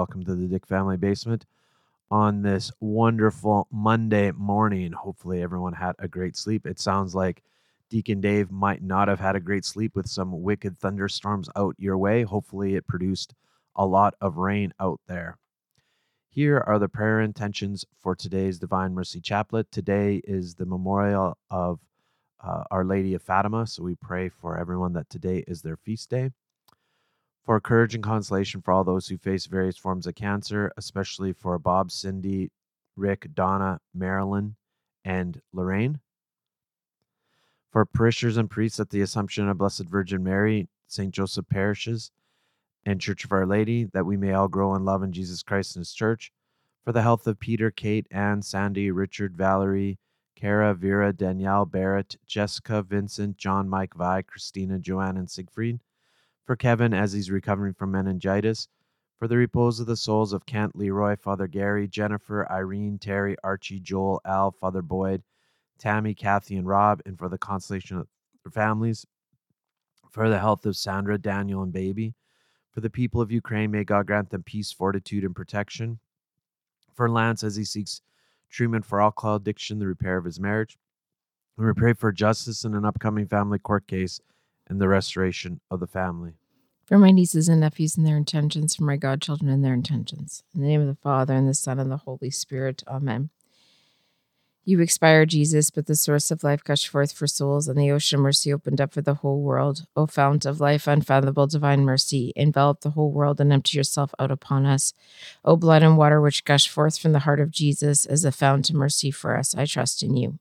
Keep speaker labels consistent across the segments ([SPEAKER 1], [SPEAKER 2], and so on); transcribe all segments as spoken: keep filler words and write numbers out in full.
[SPEAKER 1] welcome to the Dick Family Basement on this wonderful Monday morning. Hopefully everyone had a great sleep. It sounds like Deacon Dave might not have had a great sleep with some wicked thunderstorms out your way. Hopefully it produced a lot of rain out there. Here are the prayer intentions for today's Divine Mercy Chaplet. Today is the memorial of uh, Our Lady of Fatima, so we pray for everyone that today is their feast day. For courage and consolation for all those who face various forms of cancer, especially for Bob, Cindy, Rick, Donna, Marilyn, and Lorraine. For parishioners and priests at the Assumption of Blessed Virgin Mary, Saint Joseph parishes, and Church of Our Lady, that we may all grow in love in Jesus Christ and His Church. For the health of Peter, Kate, Ann, Sandy, Richard, Valerie, Kara, Vera, Danielle, Barrett, Jessica, Vincent, John, Mike, Vi, Christina, Joanne, and Siegfried. For Kevin as he's recovering from meningitis, for the repose of the souls of Kent, Leroy, Father Gary, Jennifer, Irene, Terry, Archie, Joel, Al, Father Boyd, Tammy, Kathy, and Rob, and for the consolation of their families, for the health of Sandra, Daniel, and Baby, for the people of Ukraine, may God grant them peace, fortitude, and protection, for Lance as he seeks treatment for alcohol addiction, the repair of his marriage, and we pray for justice in an upcoming family court case, and the restoration of the family.
[SPEAKER 2] For my nieces and nephews and their intentions, for my godchildren and their intentions. In the name of the Father, and the Son, and the Holy Spirit. Amen. You expired, Jesus, but the source of life gushed forth for souls, and the ocean of mercy opened up for the whole world. O fount of life, unfathomable divine mercy, envelop the whole world and empty yourself out upon us. O blood and water which gush forth from the heart of Jesus as a fount of mercy for us, I trust in you.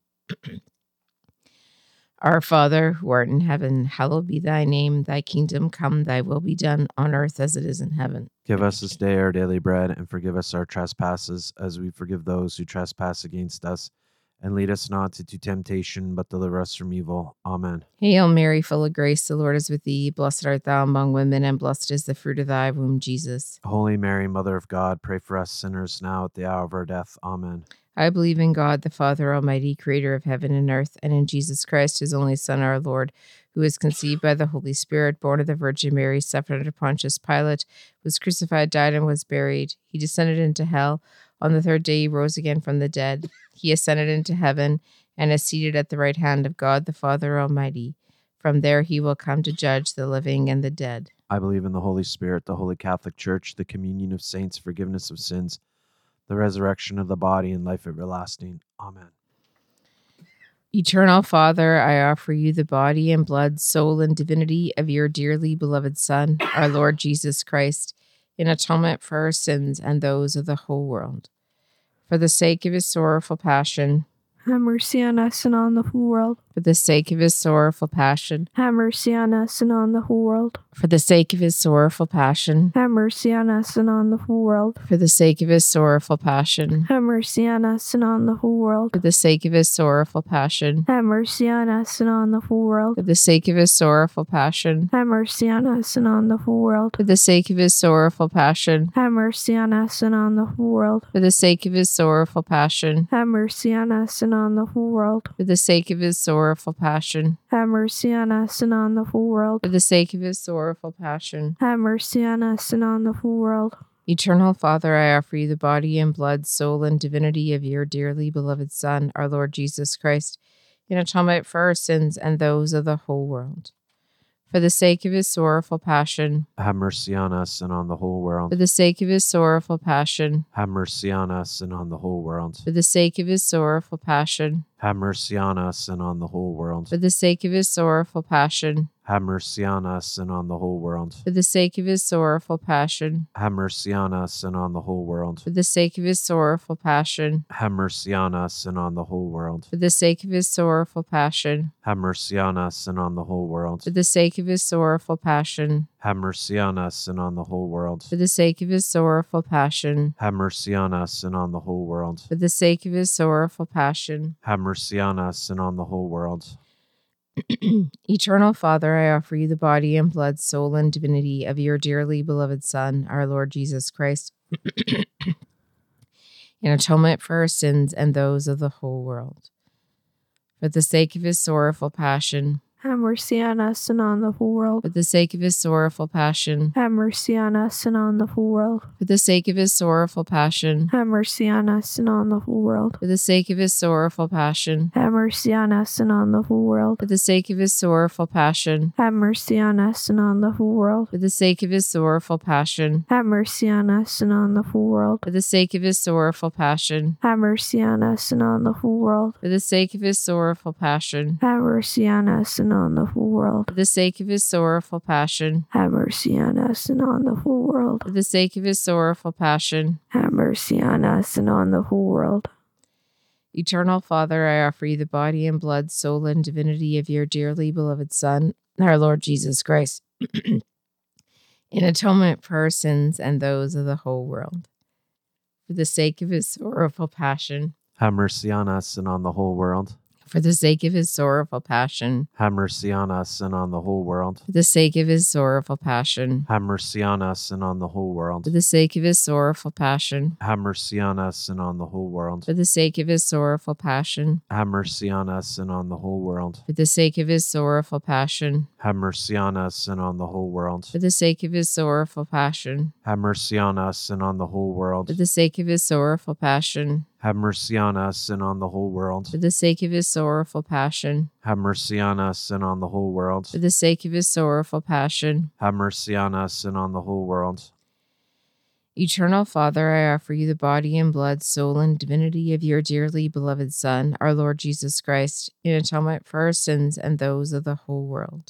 [SPEAKER 2] Our Father, who art in heaven, hallowed be thy name. Thy kingdom come, thy will be done on earth as it is in heaven.
[SPEAKER 1] Give us this day our daily bread, and forgive us our trespasses, as we forgive those who trespass against us. And lead us not into temptation, but deliver us from evil. Amen.
[SPEAKER 2] Hail Mary, full of grace, the Lord is with thee. Blessed art thou among women, and blessed is the fruit of thy womb, Jesus.
[SPEAKER 1] Holy Mary, Mother of God, pray for us sinners now at the hour of our death. Amen.
[SPEAKER 2] I believe in God, the Father Almighty, creator of heaven and earth, and in Jesus Christ, his only Son, our Lord, who was conceived by the Holy Spirit, born of the Virgin Mary, suffered under Pontius Pilate, was crucified, died, and was buried. He descended into hell. On the third day he rose again from the dead. He ascended into heaven and is seated at the right hand of God, the Father Almighty. From there he will come to judge the living and the dead.
[SPEAKER 1] I believe in the Holy Spirit, the Holy Catholic Church, the communion of saints, forgiveness of sins, the resurrection of the body, and life everlasting. Amen.
[SPEAKER 2] Eternal Father, I offer you the body and blood, soul, and divinity of your dearly beloved Son, our Lord Jesus Christ, in atonement for our sins and those of the whole world. For the sake of his sorrowful passion,
[SPEAKER 3] have mercy on us and on the whole world.
[SPEAKER 2] For the sake of his sorrowful passion,
[SPEAKER 3] have mercy on us and on the whole world.
[SPEAKER 2] For the sake of his sorrowful passion,
[SPEAKER 3] have mercy on us and on the whole world.
[SPEAKER 2] For the sake of his sorrowful passion,
[SPEAKER 3] have mercy on us and on the whole world.
[SPEAKER 2] For the sake of his sorrowful passion,
[SPEAKER 3] have mercy on us and on the whole world.
[SPEAKER 2] For the sake of his sorrowful passion,
[SPEAKER 3] have mercy on us and on the whole world.
[SPEAKER 2] For the sake of his sorrowful passion,
[SPEAKER 3] have mercy on us and on the whole world.
[SPEAKER 2] For the sake of his sorrowful passion,
[SPEAKER 3] have mercy on us and on the whole world.
[SPEAKER 2] For the sake of his sorrowful passion,
[SPEAKER 3] have mercy on us and on the whole world.
[SPEAKER 2] For the sake of his sorrowful passion,
[SPEAKER 3] have mercy on us and on the whole world.
[SPEAKER 2] Eternal Father, I offer you the body and blood, soul, and divinity of your dearly beloved Son, our Lord Jesus Christ, in atonement for our sins and those of the whole world. For the sake of his sorrowful passion,
[SPEAKER 1] have mercy on us and on the whole world.
[SPEAKER 2] For the sake of his sorrowful passion,
[SPEAKER 1] have mercy on us and on the whole world.
[SPEAKER 2] For the sake of his sorrowful passion,
[SPEAKER 1] have mercy on us and on the whole world.
[SPEAKER 2] For the sake of his sorrowful passion,
[SPEAKER 1] have mercy on us and on the whole world.
[SPEAKER 2] For the sake of his sorrowful passion,
[SPEAKER 1] have mercy on us and on the whole world.
[SPEAKER 2] For the sake of his sorrowful passion,
[SPEAKER 1] have mercy on us and on the whole world.
[SPEAKER 2] For the sake of his sorrowful passion,
[SPEAKER 1] have mercy on us and on the whole world.
[SPEAKER 2] For the sake of his sorrowful passion,
[SPEAKER 1] have mercy on us and on the whole world.
[SPEAKER 2] For the sake of his sorrowful passion,
[SPEAKER 1] have mercy on us and on the whole world.
[SPEAKER 2] For the sake of his sorrowful passion,
[SPEAKER 1] have mercy on us and on the whole world.
[SPEAKER 2] Eternal Father, I offer you the body and blood, soul, and divinity of your dearly beloved Son, our Lord Jesus Christ, in atonement for our sins and those of the whole world. For the sake of his sorrowful passion,
[SPEAKER 3] have mercy on us and on the whole world.
[SPEAKER 2] For the sake of his sorrowful passion.
[SPEAKER 3] Have mercy on us and on the whole world.
[SPEAKER 2] For the sake of his sorrowful passion.
[SPEAKER 3] Have mercy on us and on the whole world.
[SPEAKER 2] For the sake of his sorrowful passion.
[SPEAKER 3] Have mercy on us and on the whole world.
[SPEAKER 2] For the sake of his sorrowful passion.
[SPEAKER 3] Have mercy on us and on the whole world.
[SPEAKER 2] For the sake of his sorrowful passion.
[SPEAKER 3] Have mercy on us and on the whole world.
[SPEAKER 2] For the sake of his sorrowful passion.
[SPEAKER 3] Have mercy on us and on the whole world.
[SPEAKER 2] For the sake of his sorrowful passion.
[SPEAKER 3] Have mercy on us and on the whole world.
[SPEAKER 2] For the sake of his sorrowful passion.
[SPEAKER 3] Have mercy on us and on the whole world.
[SPEAKER 2] For the sake of his sorrowful passion.
[SPEAKER 3] Have mercy on us and on the whole world.
[SPEAKER 2] Eternal Father, I offer you the body and blood, soul, and divinity of your dearly beloved Son, our Lord Jesus Christ, in atonement for our sins and those of the whole world. For the sake of his sorrowful passion.
[SPEAKER 1] Have mercy on us and on the whole world.
[SPEAKER 2] For the sake of his sorrowful passion.
[SPEAKER 1] Have mercy on us and on the whole world.
[SPEAKER 2] For the sake of his sorrowful passion.
[SPEAKER 1] Have mercy on us and on the whole world.
[SPEAKER 2] For the sake of his sorrowful passion.
[SPEAKER 1] Have mercy on us and on the whole world.
[SPEAKER 2] For the sake of his sorrowful passion.
[SPEAKER 1] Have mercy on us and on the whole world.
[SPEAKER 2] For the sake of his sorrowful passion.
[SPEAKER 1] Have mercy on us and on the whole world.
[SPEAKER 2] For the sake of his sorrowful passion.
[SPEAKER 1] Have mercy on us and on the whole world.
[SPEAKER 2] For the sake of his sorrowful passion.
[SPEAKER 1] Have mercy on us and on the whole world.
[SPEAKER 2] For the sake of his sorrowful passion.
[SPEAKER 1] Have mercy on us and on the whole world.
[SPEAKER 2] For the sake of his sorrowful passion.
[SPEAKER 1] Have mercy on us and on the whole world.
[SPEAKER 2] Eternal Father, I offer you the body and blood, soul, and divinity of your dearly beloved Son, our Lord Jesus Christ, in atonement for our sins and those of the whole world.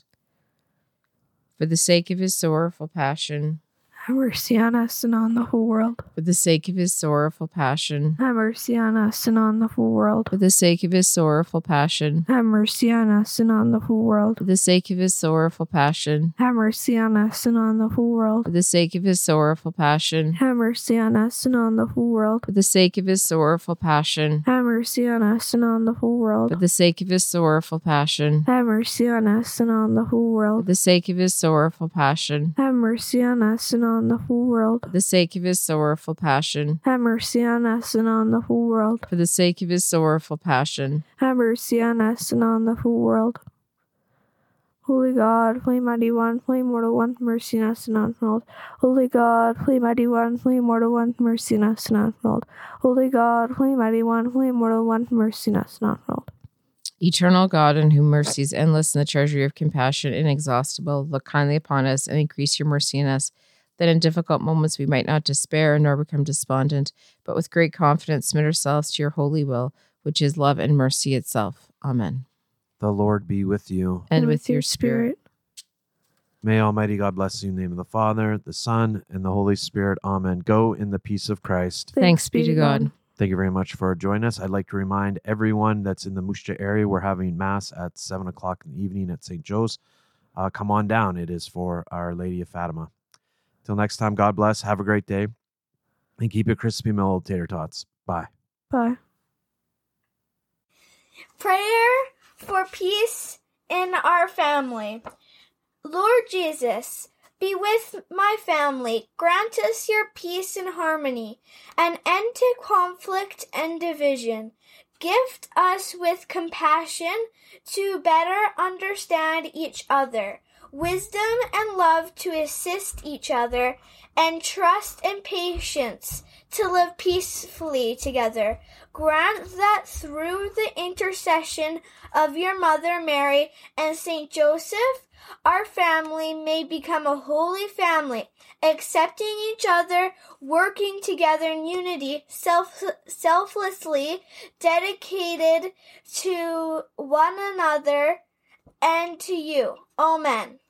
[SPEAKER 2] For the sake of his sorrowful passion.
[SPEAKER 3] Have mercy on us and on the whole world.
[SPEAKER 2] For the sake of his sorrowful passion.
[SPEAKER 3] Have mercy on us and on the whole world.
[SPEAKER 2] For the sake of his sorrowful passion.
[SPEAKER 3] Have mercy on us and on the whole world.
[SPEAKER 2] For the sake of his sorrowful passion.
[SPEAKER 3] Have mercy on us and on the whole world.
[SPEAKER 2] For the sake of his sorrowful passion.
[SPEAKER 3] Have mercy on us and on the whole world.
[SPEAKER 2] For the sake of his sorrowful passion.
[SPEAKER 3] Have mercy on us and on the whole world.
[SPEAKER 2] For the sake of his sorrowful passion.
[SPEAKER 3] Have mercy on us and on the whole
[SPEAKER 2] For
[SPEAKER 3] world.
[SPEAKER 2] the sake of his sorrowful passion.
[SPEAKER 3] Have mercy on us and on the whole world.
[SPEAKER 2] For the sake of his sorrowful passion.
[SPEAKER 3] Have mercy on us and on the whole world.
[SPEAKER 2] For the sake of his sorrowful passion.
[SPEAKER 3] Have mercy on us and on the whole world. Holy God, Holy Mighty One, Holy Immortal One, mercy on us and on the world. Holy God, Holy Mighty One, Holy Immortal One, mercy on us and on the world. Holy God, Holy Mighty One, Holy Immortal One, mercy on us and on the world.
[SPEAKER 2] Eternal God, in whom mercy is endless and the treasury of compassion inexhaustible, look kindly upon us and increase your mercy in us, that in difficult moments we might not despair nor become despondent, but with great confidence submit ourselves to your holy will, which is love and mercy itself. Amen.
[SPEAKER 1] The Lord be with you.
[SPEAKER 2] And, and with, with your spirit.
[SPEAKER 1] May Almighty God bless you in the name of the Father, the Son, and the Holy Spirit. Amen. Go in the peace of Christ.
[SPEAKER 2] Thanks be to God.
[SPEAKER 1] Thank you very much for joining us. I'd like to remind everyone that's in the Musha area, we're having Mass at seven o'clock in the evening at Saint Joe's. Uh, come on down. It is for Our Lady of Fatima. Till next time, God bless. Have a great day. And keep it crispy, my little tater tots. Bye.
[SPEAKER 3] Bye.
[SPEAKER 4] Prayer for peace in our family. Lord Jesus, be with my family. Grant us your peace and harmony, an end to conflict and division. Gift us with compassion to better understand each other, wisdom and love to assist each other, and trust and patience to live peacefully together. Grant that through the intercession of your Mother Mary and Saint Joseph, our family may become a holy family, accepting each other, working together in unity, self, selflessly dedicated to one another and to you. Amen.